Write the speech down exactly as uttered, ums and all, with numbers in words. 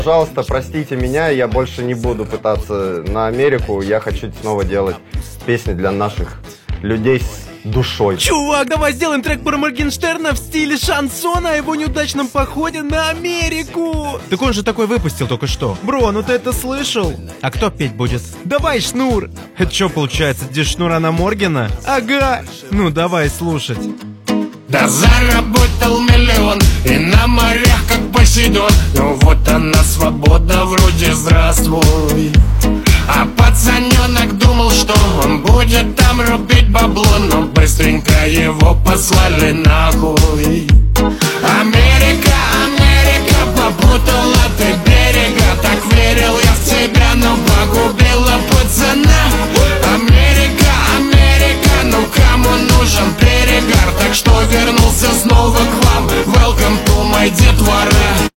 Пожалуйста, простите меня, я больше не буду пытаться на Америку. Я хочу снова делать песни для наших людей с душой. Чувак, давай сделаем трек про Моргенштерна в стиле шансона о его неудачном походе на Америку. Так он же такой выпустил только что. Бро, ну ты это слышал? А кто петь будет? Давай, Шнур. Это что получается, где Шнура на Моргена? Ага. Ну давай слушать. Да заработал миллион и на морях как Посейдон. Ну вот она свобода вроде здравствуй. А пацаненок думал, что он будет там рубить бабло, но быстренько его послали нахуй. Америка,